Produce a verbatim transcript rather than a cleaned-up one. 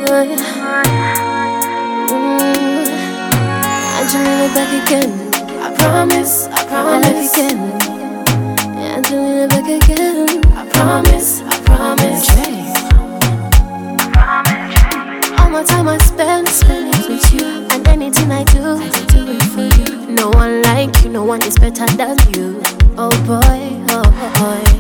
Mm. Angelina back again. I promise, I promise. I love you again. Angelina back again. I promise, I promise. All my time I spend, spend it with you. And anything I do, I do it for you. No one like you, no one is better than you. Oh boy, oh boy.